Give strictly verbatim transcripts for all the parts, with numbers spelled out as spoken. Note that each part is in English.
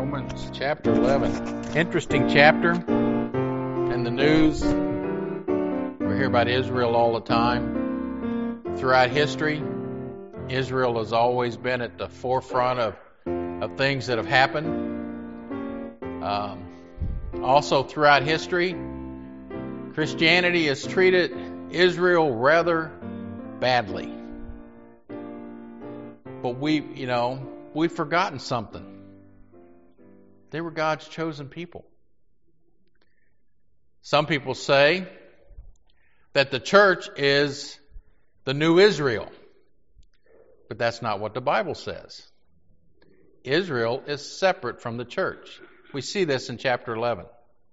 Romans chapter eleven. Interesting chapter. In the news, we hear about Israel all the time. Throughout history, Israel has always been at the forefront of, of things that have happened. Um, also, throughout history, Christianity has treated Israel rather badly. But we, you know, we've forgotten something. They were God's chosen people. Some people say that the church is the new Israel. But that's not what the Bible says. Israel is separate from the church. We see this in chapter eleven.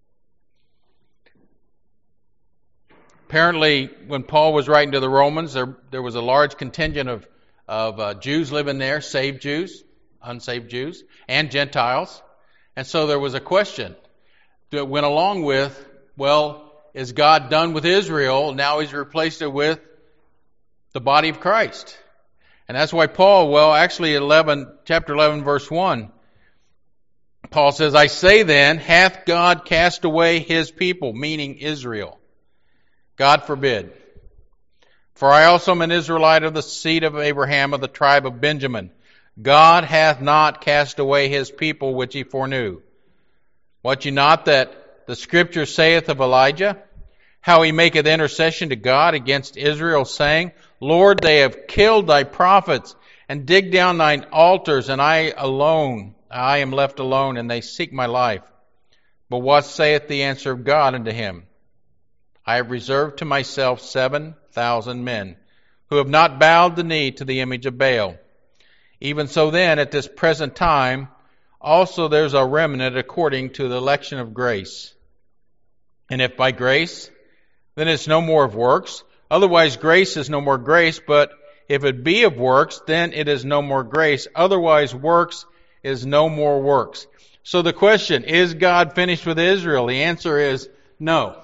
Apparently, when Paul was writing to the Romans, there, there was a large contingent of, of uh, Jews living there, saved Jews, unsaved Jews, and Gentiles. And so there was a question that went along with, well, is God done with Israel? Now he's replaced it with the body of Christ. And that's why Paul, well, actually eleven, chapter eleven, verse one, Paul says, I say then, hath God cast away his people, meaning Israel? God forbid. For I also am an Israelite of the seed of Abraham, of the tribe of Benjamin. God hath not cast away his people which he foreknew. Wot ye not that the Scripture saith of Elijah, how he maketh intercession to God against Israel, saying, Lord, they have killed thy prophets, and digged down thine altars, and I alone, I am left alone, and they seek my life. But what saith the answer of God unto him? I have reserved to myself seven thousand men, who have not bowed the knee to the image of Baal. Even so then, at this present time, also there's a remnant according to the election of grace. And if by grace, then it's no more of works. Otherwise grace is no more grace, but if it be of works, then it is no more grace. Otherwise works is no more works. So the question, is God finished with Israel? The answer is no.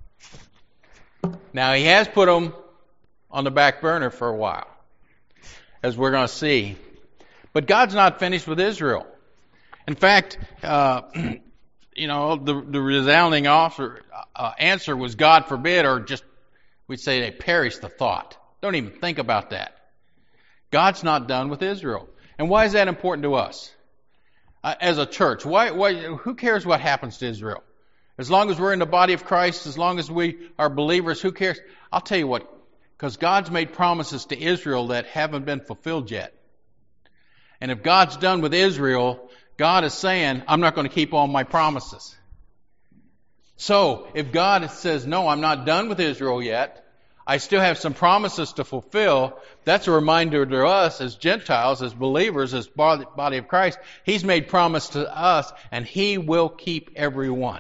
Now he has put them on the back burner for a while, as we're going to see. But God's not finished with Israel. In fact, uh, you know, the, the resounding offer, uh, answer was God forbid, or just, we'd say they perish the thought. Don't even think about that. God's not done with Israel. And why is that important to us? Uh, as a church, why, why, who cares what happens to Israel? As long as we're in the body of Christ, as long as we are believers, who cares? I'll tell you what, because God's made promises to Israel that haven't been fulfilled yet. And if God's done with Israel, God is saying, I'm not going to keep all my promises. So, if God says, no, I'm not done with Israel yet, I still have some promises to fulfill, that's a reminder to us as Gentiles, as believers, as body of Christ. He's made promise to us, and He will keep everyone.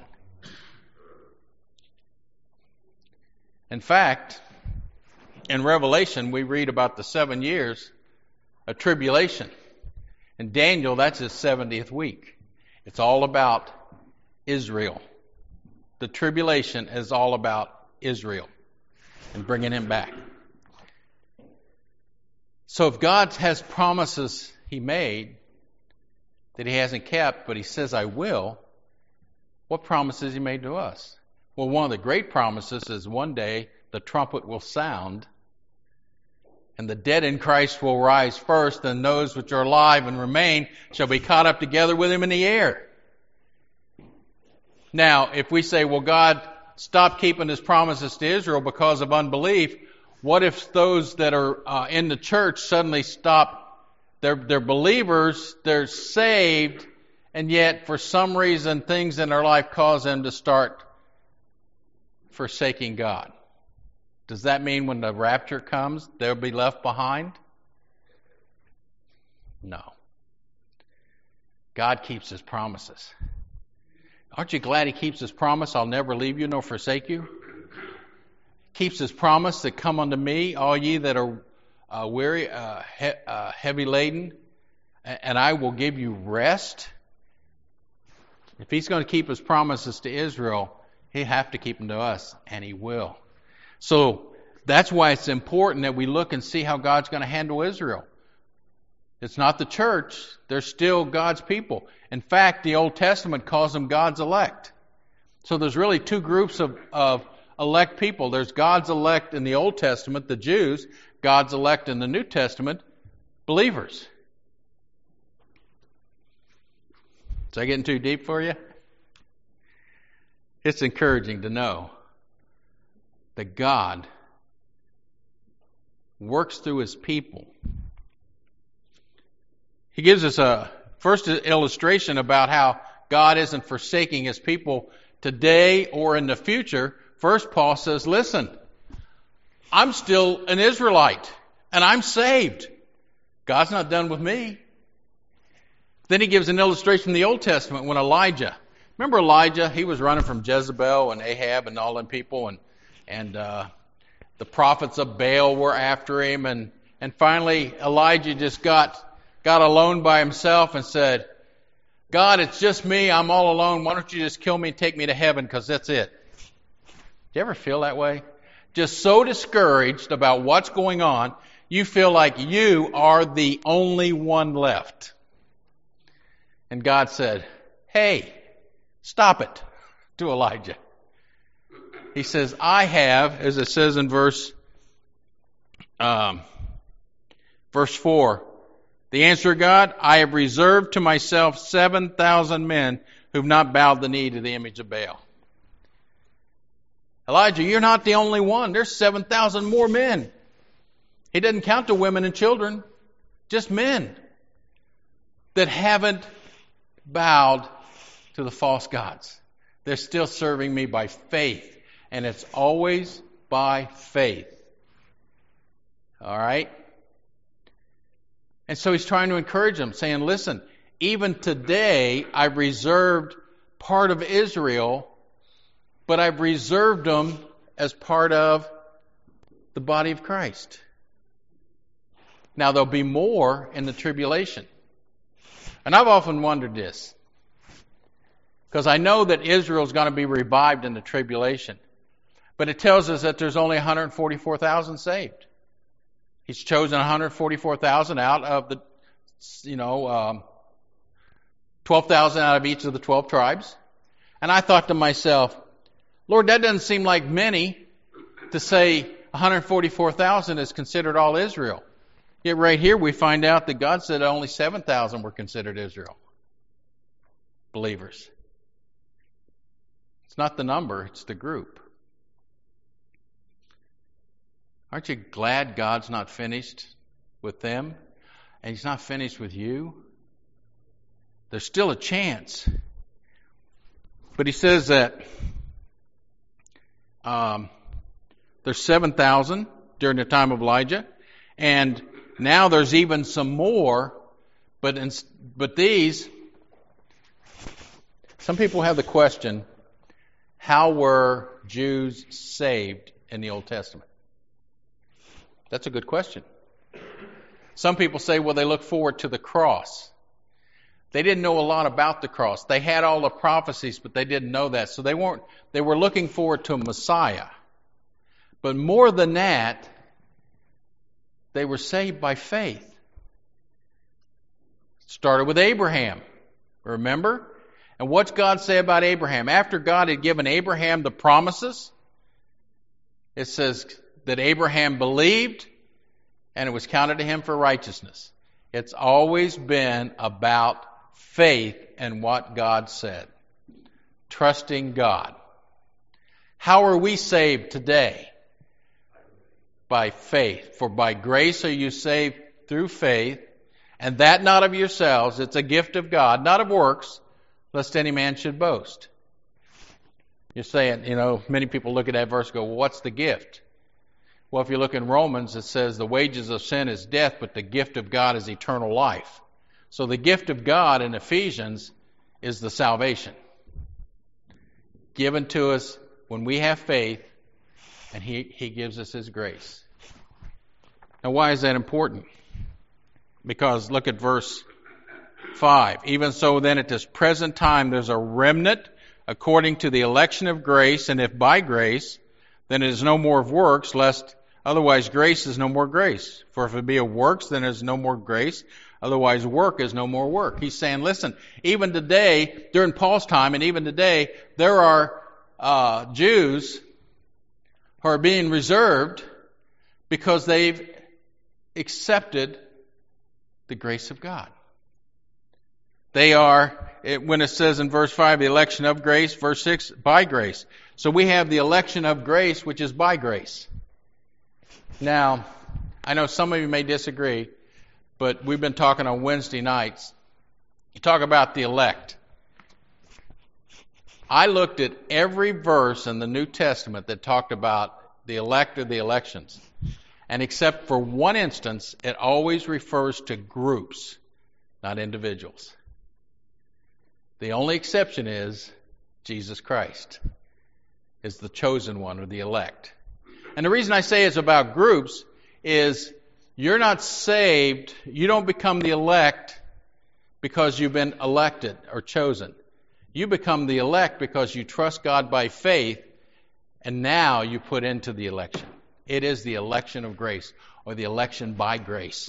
In fact, in Revelation, we read about the seven years of tribulation. In Daniel, that's his seventieth week. It's all about Israel. The tribulation is all about Israel and bringing him back. So if God has promises He made that He hasn't kept, but He says, I will, what promises He made to us? Well, one of the great promises is one day the trumpet will sound, and the dead in Christ will rise first, and those which are alive and remain shall be caught up together with Him in the air. Now, if we say, well, God stopped keeping His promises to Israel because of unbelief, what if those that are uh, in the church suddenly stop? They're, they're believers, they're saved, and yet for some reason things in their life cause them to start forsaking God. Does that mean when the rapture comes, they'll be left behind? No. God keeps His promises. Aren't you glad He keeps His promise, I'll never leave you nor forsake you? Keeps His promise that come unto me, all ye that are uh, weary, uh, he, uh, heavy laden, and I will give you rest. If He's going to keep His promises to Israel, He'll have to keep them to us, and He will. So that's why it's important that we look and see how God's going to handle Israel. It's not the church. They're still God's people. In fact, the Old Testament calls them God's elect. So there's really two groups of, of elect people. There's God's elect in the Old Testament, the Jews. God's elect in the New Testament, believers. Is that getting too deep for you? It's encouraging to know that God works through His people. He gives us a first illustration about how God isn't forsaking His people today or in the future. First, Paul says, listen, I'm still an Israelite and I'm saved. God's not done with me. Then he gives an illustration in the Old Testament when Elijah, remember Elijah? He was running from Jezebel and Ahab and all them people, and and uh, the prophets of Baal were after him, and and finally Elijah just got got alone by himself and said, God, it's just me. I'm all alone. Why don't you just kill me and take me to heaven, because that's it. Do you ever feel that way? Just so discouraged about what's going on, you feel like you are the only one left. And God said, hey, stop it, to Elijah. He says, I have, as it says in verse um, verse four, the answer of God, I have reserved to myself seven thousand men who have not bowed the knee to the image of Baal. Elijah, you're not the only one. There's seven thousand more men. He doesn't count the women and children, just men that haven't bowed to the false gods. They're still serving me by faith. And it's always by faith. All right? And so he's trying to encourage them, saying, listen, even today I've reserved part of Israel, but I've reserved them as part of the body of Christ. Now there'll be more in the tribulation. And I've often wondered this, because I know that Israel's going to be revived in the tribulation. But it tells us that there's only one hundred forty-four thousand saved. He's chosen one hundred forty-four thousand out of the, you know, um, twelve thousand out of each of the twelve tribes. And I thought to myself, Lord, that doesn't seem like many to say one hundred forty-four thousand is considered all Israel. Yet right here we find out that God said only seven thousand were considered Israel. Believers. It's not the number, it's the group. Aren't you glad God's not finished with them? And He's not finished with you? There's still a chance. But He says that um, there's seven thousand during the time of Elijah. And now there's even some more. But, in, but these, some people have the question, how were Jews saved in the Old Testament? That's a good question. Some people say, well, they look forward to the cross. They didn't know a lot about the cross. They had all the prophecies, but they didn't know that. So they weren't, they were looking forward to a Messiah. But more than that, they were saved by faith. Started with Abraham. Remember? And what's God say about Abraham? After God had given Abraham the promises, it says that Abraham believed and it was counted to him for righteousness. It's always been about faith and what God said. Trusting God. How are we saved today? By faith. For by grace are you saved through faith, and that not of yourselves. It's a gift of God, not of works, lest any man should boast. You're saying, you know, many people look at that verse and go, well, what's the gift? Well, if you look in Romans, it says the wages of sin is death, but the gift of God is eternal life. So the gift of God in Ephesians is the salvation given to us when we have faith, and He, He gives us His grace. Now, why is that important? Because look at verse five. Even so then at this present time there's a remnant according to the election of grace, and if by grace, then it is no more of works, lest otherwise grace is no more grace. For if it be of works, then it is no more grace. Otherwise, work is no more work. He's saying, listen, even today, during Paul's time, and even today, there are uh, Jews who are being reserved because they've accepted the grace of God. They are, when it says in verse five, the election of grace, verse six, by grace. So we have the election of grace, which is by grace. Now, I know some of you may disagree, but we've been talking on Wednesday nights. You talk about the elect. I looked at every verse in the New Testament that talked about the elect or the elections. And except for one instance, it always refers to groups, not individuals. The only exception is Jesus Christ is the chosen one or the elect. And the reason I say it's about groups is you're not saved, you don't become the elect because you've been elected or chosen. You become the elect because you trust God by faith, and now you put into the election. It is the election of grace, or the election by grace.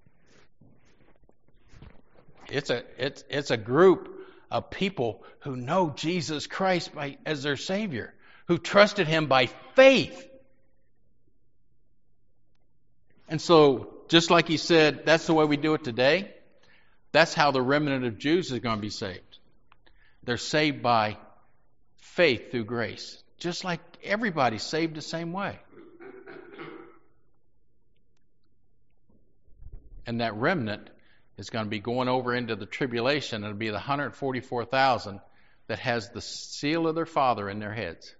It's a it's it's a group of people who know Jesus Christ by, as their Savior, who trusted Him by faith. And so, just like he said, that's the way we do it today. That's how the remnant of Jews is going to be saved. They're saved by faith through grace. Just like everybody's saved the same way. And that remnant is going to be going over into the tribulation. It'll be the one hundred forty-four thousand that has the seal of their Father in their heads.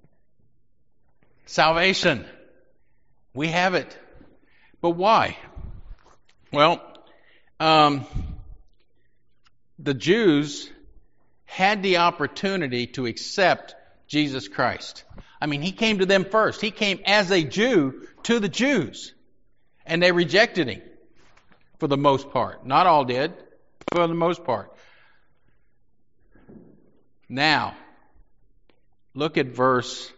Salvation. We have it. But why? Well, um, the Jews had the opportunity to accept Jesus Christ. I mean, He came to them first. He came as a Jew to the Jews. And they rejected Him for the most part. Not all did, for the most part. Now, look at verse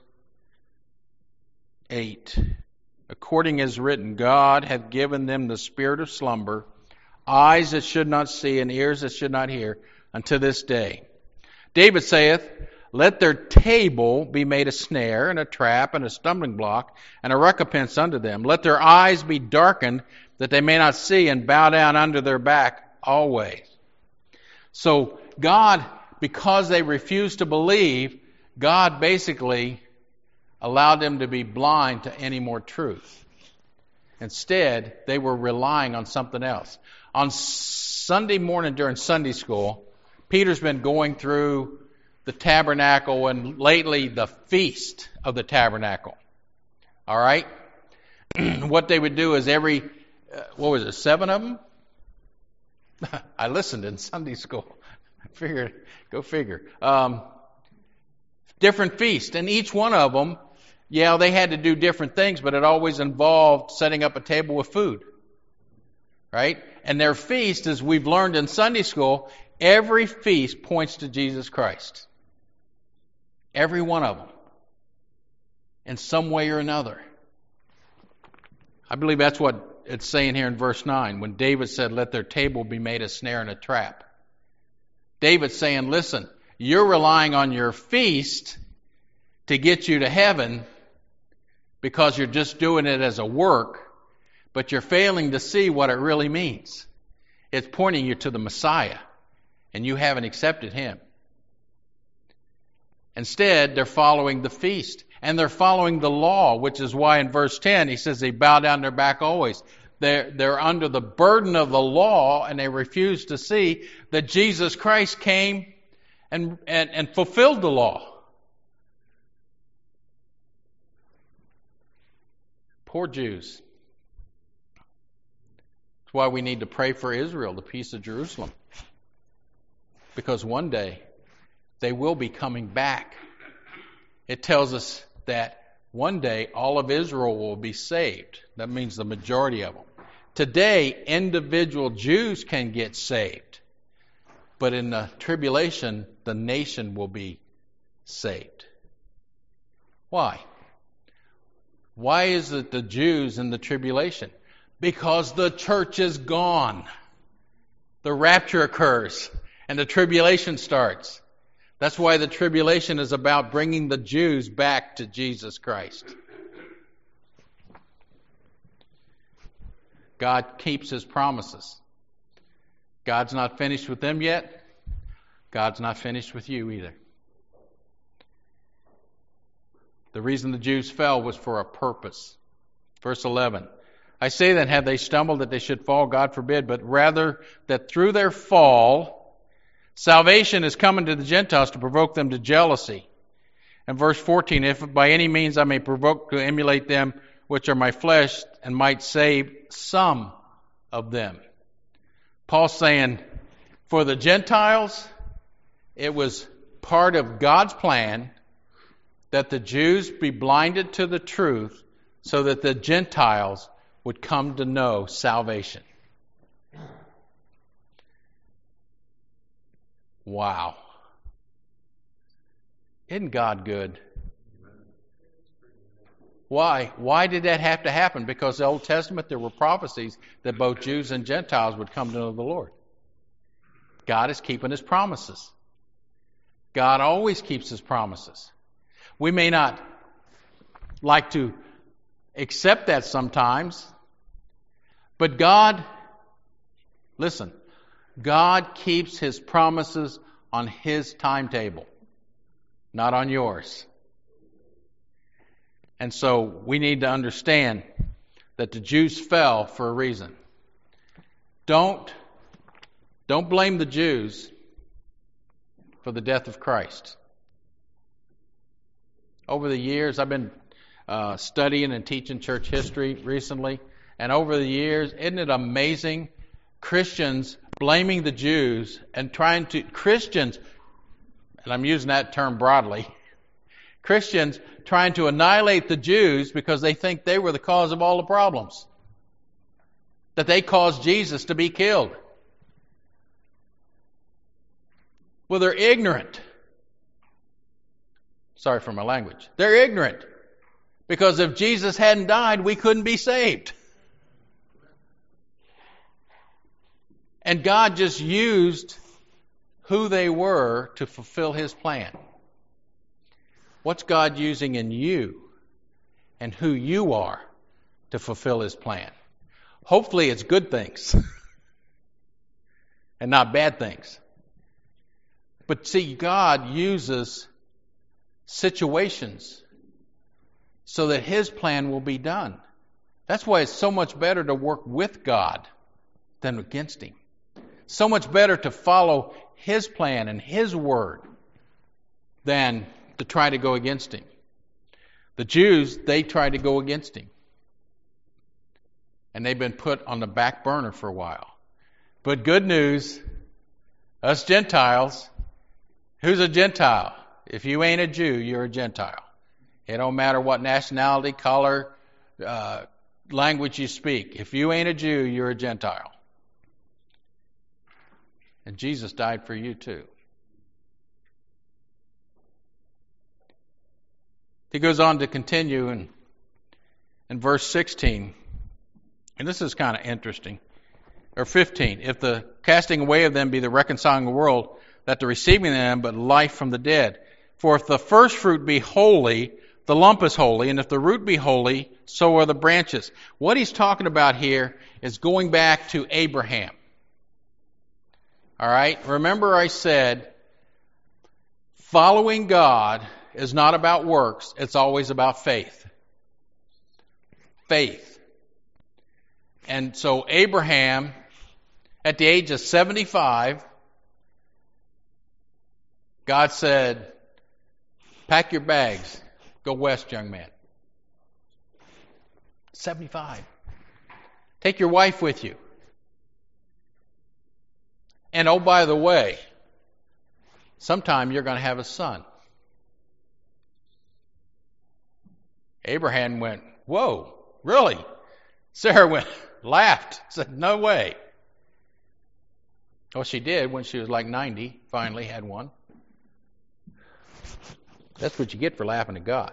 eight. According as written, God hath given them the spirit of slumber, eyes that should not see, and ears that should not hear, unto this day. David saith, let their table be made a snare, and a trap, and a stumbling block, and a recompense unto them. Let their eyes be darkened, that they may not see, and bow down under their back always. So God, because they refused to believe, God basically allowed them to be blind to any more truth. Instead, they were relying on something else. On Sunday morning during Sunday school, Peter's been going through the tabernacle and lately the feast of the tabernacle. All right? What they would do is every, uh, what was it, seven of them? I listened in Sunday school. I figured, go figure. Um, different feasts, and each one of them, yeah, they had to do different things, but it always involved setting up a table with food. Right? And their feast, as we've learned in Sunday school, every feast points to Jesus Christ. Every one of them. In some way or another. I believe that's what it's saying here in verse nine, when David said, let their table be made a snare and a trap. David's saying, listen, you're relying on your feast to get you to heaven because you're just doing it as a work, but you're failing to see what it really means. It's pointing you to the Messiah, and you haven't accepted Him. Instead, they're following the feast, and they're following the law, which is why in verse ten he says they bow down their back always. They're, they're under the burden of the law, and they refuse to see that Jesus Christ came and, and, and fulfilled the law. Poor Jews. That's why we need to pray for Israel, the peace of Jerusalem. Because one day they will be coming back. It tells us that one day all of Israel will be saved. That means the majority of them. Today, individual Jews can get saved. But in the tribulation, the nation will be saved. Why? Why is it the Jews in the tribulation? Because the church is gone. the rapture occurs and the tribulation starts. That's why the tribulation is about bringing the Jews back to Jesus Christ. God keeps His promises. God's not finished with them yet. God's not finished with you either. The reason the Jews fell was for a purpose. Verse eleven. I say then, have they stumbled that they should fall? God forbid, but rather that through their fall, salvation is coming to the Gentiles to provoke them to jealousy. And verse fourteen, if by any means I may provoke to emulate them which are my flesh, and might save some of them. Paul's saying, for the Gentiles, it was part of God's plan that the Jews be blinded to the truth so that the Gentiles would come to know salvation. Wow. Isn't God good? Why? Why did that have to happen? Because the Old Testament, there were prophecies that both Jews and Gentiles would come to know the Lord. God is keeping His promises. God always keeps His promises. We may not like to accept that sometimes, but God, listen, God keeps His promises on His timetable, not on yours. And so we need to understand that the Jews fell for a reason. Don't, don't blame the Jews for the death of Christ. Over the years, I've been uh, studying and teaching church history recently, and over the years, isn't it amazing? Christians blaming the Jews and trying to, Christians, and I'm using that term broadly, Christians trying to annihilate the Jews because they think they were the cause of all the problems. That they caused Jesus to be killed. Well, they're ignorant. Sorry for my language. They're ignorant. Because if Jesus hadn't died, we couldn't be saved. And God just used who they were to fulfill His plan. What's God using in you and who you are to fulfill His plan? Hopefully it's good things and not bad things. But see, God uses situations so that His plan will be done. That's why it's so much better to work with God than against Him. So much better to follow His plan and His word than to try to go against Him. The Jews, they tried to go against Him. And they've been put on the back burner for a while. But good news, us Gentiles, who's a Gentile? If you ain't a Jew, you're a Gentile. It don't matter what nationality, color, uh, language you speak. If you ain't a Jew, you're a Gentile. And Jesus died for you too. He goes on to continue in, in verse sixteen. And this is kind of interesting. Or fifteen. If the casting away of them be the reconciling the world, that the receiving them but life from the dead. For if the first fruit be holy, the lump is holy, and if the root be holy, so are the branches. What he's talking about here is going back to Abraham. All right? Remember I said, following God is not about works, it's always about faith. Faith. And so Abraham, at the age of seventy-five, God said, pack your bags, go west, young man. seventy-five. Take your wife with you. And oh, by the way, sometime you're going to have a son. Abraham went, whoa, really? Sarah went, laughed, said, no way. Well, she did when she was like ninety, finally had one. That's what you get for laughing at God.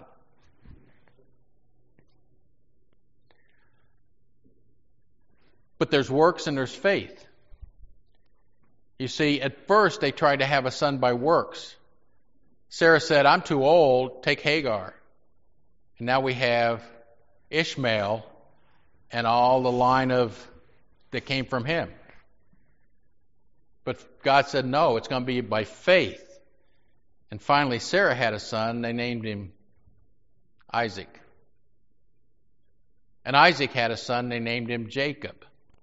But there's works and there's faith. You see, at first they tried to have a son by works. Sarah said, I'm too old, take Hagar. And now we have Ishmael and all the line of that came from him. But God said, no, it's going to be by faith. And finally, Sarah had a son. They named him Isaac. And Isaac had a son. They named him Jacob.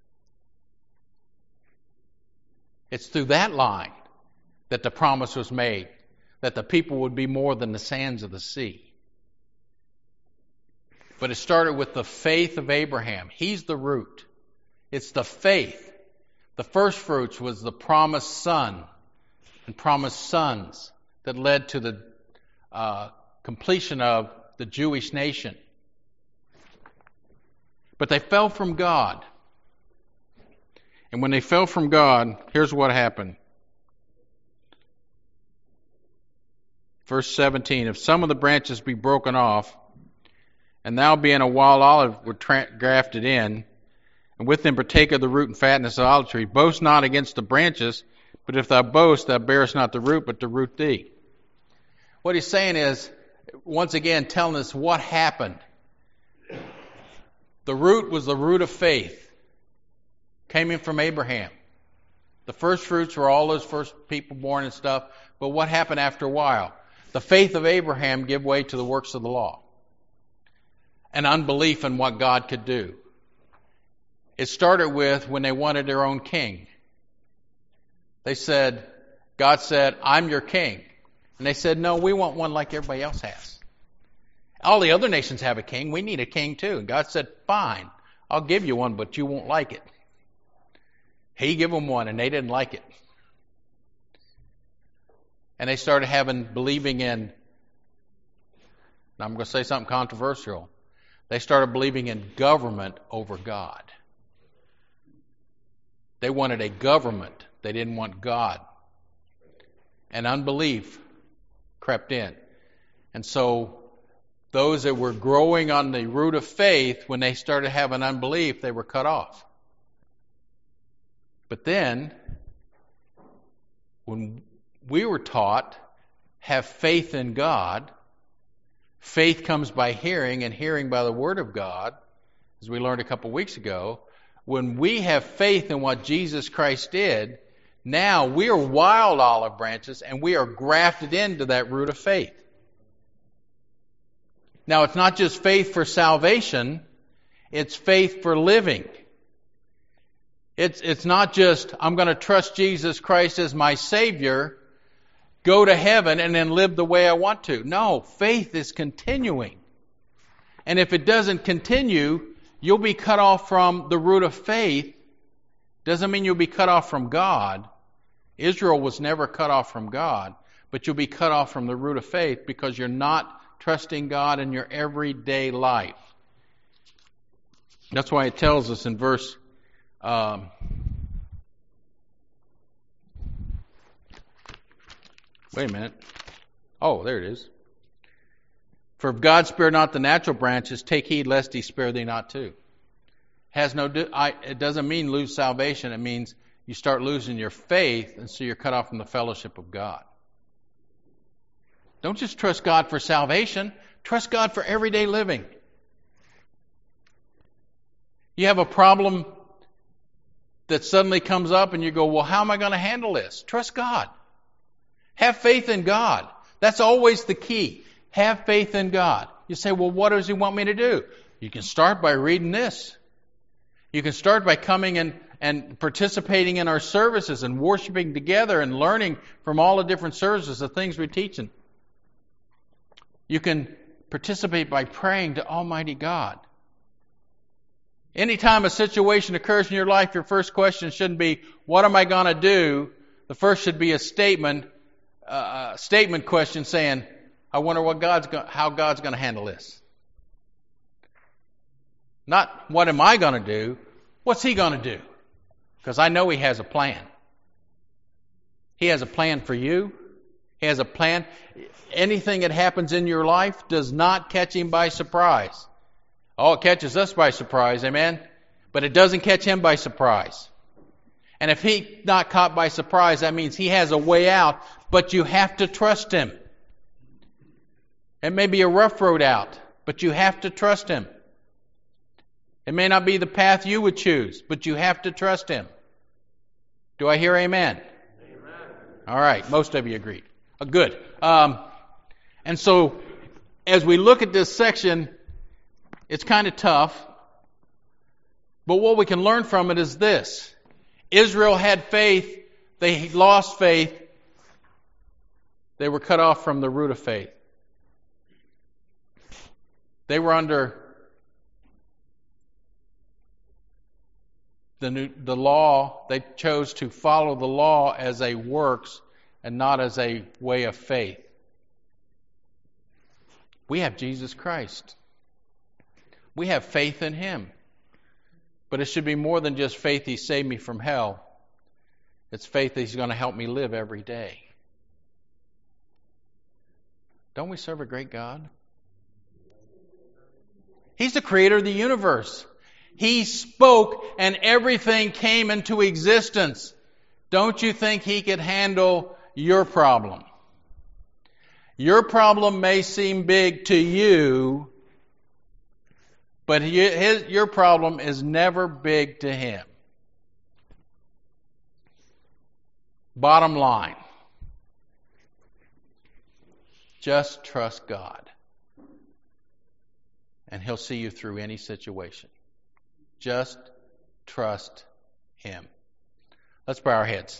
It's through that line that the promise was made, that the people would be more than the sands of the sea. But it started with the faith of Abraham. He's the root. It's the faith. The first fruits was the promised son and promised sons that led to the uh, completion of the Jewish nation. But they fell from God. And when they fell from God, here's what happened. Verse seventeen, if some of the branches be broken off, and thou being a wild olive were tra- grafted in, and with them partake of the root and fatness of the olive tree, boast not against the branches, but if thou boast, thou bearest not the root, but the root thee. What he's saying is, once again, telling us what happened. The root was the root of faith. Came in from Abraham. The first fruits were all those first people born and stuff, but what happened after a while? The faith of Abraham gave way to the works of the law. And unbelief in what God could do. It started with when they wanted their own king. They said, God said, I'm your king. And they said, no, we want one like everybody else has. All the other nations have a king. We need a king too. And God said, fine, I'll give you one, but you won't like it. He gave them one, and they didn't like it. And they started having, believing in, I'm going to say something controversial. They started believing in government over God. They wanted a government. They didn't want God. And unbelief crept in. And so those that were growing on the root of faith, when they started having unbelief, they were cut off. But then, when we were taught, have faith in God, faith comes by hearing, and hearing by the Word of God, as we learned a couple weeks ago. When we have faith in what Jesus Christ did, now we are wild olive branches, and we are grafted into that root of faith. Now, it's not just faith for salvation, it's faith for living. It's, it's not just, I'm going to trust Jesus Christ as my Savior, go to heaven, and then live the way I want to. No, faith is continuing. And if it doesn't continue, you'll be cut off from the root of faith. Doesn't mean you'll be cut off from God. Israel was never cut off from God, but you'll be cut off from the root of faith because you're not trusting God in your everyday life. That's why it tells us in verse Um, wait a minute. Oh, there it is. For if God spare not the natural branches, take heed lest he spare thee not too. Has no. I, it doesn't mean lose salvation. It means you start losing your faith, and so you're cut off from the fellowship of God. Don't just trust God for salvation. Trust God for everyday living. You have a problem that suddenly comes up and you go, well, how am I going to handle this? Trust God. Have faith in God. That's always the key. Have faith in God. You say, well, what does he want me to do? You can start by reading this. You can start by coming and, and participating in our services and worshiping together and learning from all the different services, the things we're teaching. You can participate by praying to Almighty God. Anytime a situation occurs in your life, your first question shouldn't be, what am I going to do? The first should be a statement, uh, a statement question saying, I wonder what God's go- how God's going to handle this. Not, what am I going to do? What's He going to do? Because I know He has a plan. He has a plan for you. He has a plan. Anything that happens in your life does not catch Him by surprise. Oh, it catches us by surprise, amen? But it doesn't catch Him by surprise. And if he's not caught by surprise, that means he has a way out, but you have to trust him. It may be a rough road out, but you have to trust him. It may not be the path you would choose, but you have to trust him. Do I hear amen? Amen. All right, most of you agreed. Oh, good. Um, and so, as we look at this section, it's kind of tough. But what we can learn from it is this. Israel had faith. They lost faith. They were cut off from the root of faith. They were under the new, the law. They chose to follow the law as a works and not as a way of faith. We have Jesus Christ. We have faith in him. But it should be more than just faith he saved me from hell. It's faith that he's going to help me live every day. Don't we serve a great God? He's the creator of the universe. He spoke and everything came into existence. Don't you think he could handle your problem? Your problem may seem big to you, but his, your problem is never big to him. Bottom line, just trust God, and he'll see you through any situation. Just trust him. Let's bow our heads.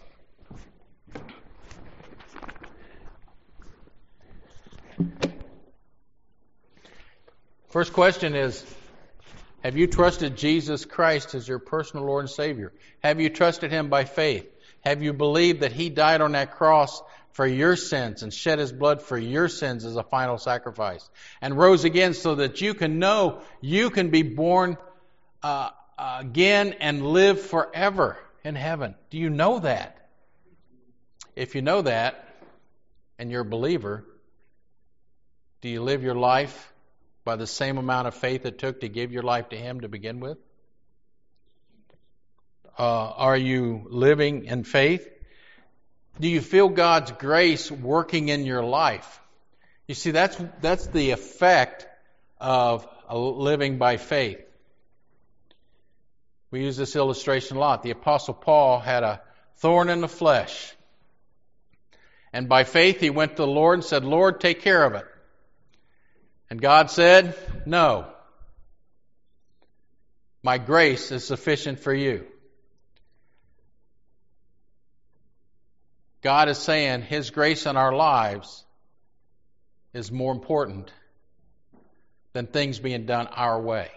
First question is, have you trusted Jesus Christ as your personal Lord and Savior? Have you trusted him by faith? Have you believed that he died on that cross for your sins and shed his blood for your sins as a final sacrifice and rose again so that you can know you can be born uh, again and live forever in heaven? Do you know that? If you know that and you're a believer, do you live your life by the same amount of faith it took to give your life to him to begin with? Uh, are you living in faith? Do you feel God's grace working in your life? You see, that's that's the effect of living by faith. We use this illustration a lot. The Apostle Paul had a thorn in the flesh. And by faith he went to the Lord and said, Lord, take care of it. And God said, no. My grace is sufficient for you. God is saying his grace in our lives is more important than things being done our way.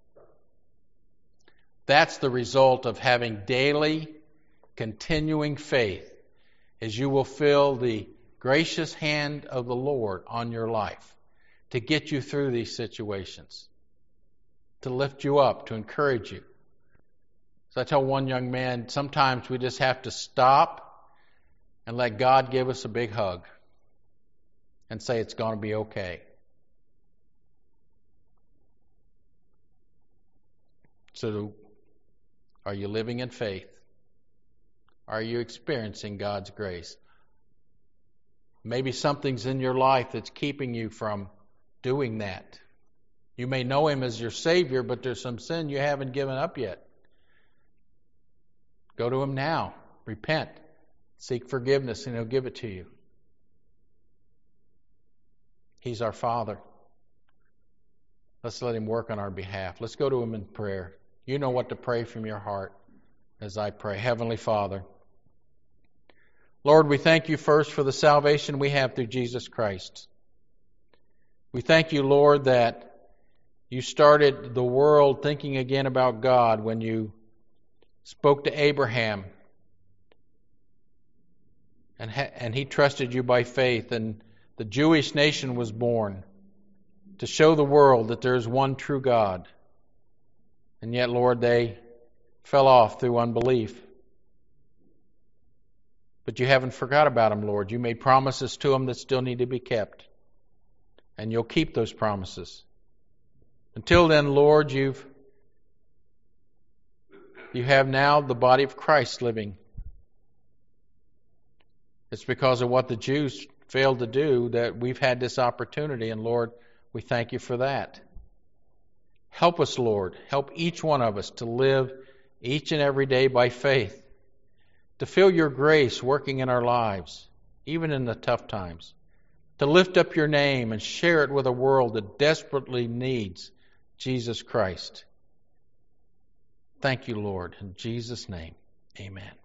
That's the result of having daily, continuing faith, as you will feel the gracious hand of the Lord on your life to get you through these situations, to lift you up, to encourage you. So I tell one young man, sometimes we just have to stop and let God give us a big hug and say it's going to be okay. So, are you living in faith? Are you experiencing God's grace? Maybe something's in your life that's keeping you from doing that. You may know him as your Savior, but there's some sin you haven't given up yet. Go to him now. Repent. Seek forgiveness, and he'll give it to you. He's our Father. Let's let him work on our behalf. Let's go to him in prayer. You know what to pray from your heart as I pray. Heavenly Father, Lord, we thank you first for the salvation we have through Jesus Christ. We thank you, Lord, that you started the world thinking again about God when you spoke to Abraham. And, ha- and he trusted you by faith, and the Jewish nation was born to show the world that there is one true God. And yet, Lord, they fell off through unbelief. But you haven't forgot about them, Lord. You made promises to them that still need to be kept. And you'll keep those promises. Until then, Lord, you've you have now the body of Christ living. It's because of what the Jews failed to do that we've had this opportunity, and Lord, we thank you for that. Help us, Lord. Help each one of us to live each and every day by faith, to feel your grace working in our lives, even in the tough times, to lift up your name and share it with a world that desperately needs Jesus Christ. Thank you, Lord. In Jesus' name, amen.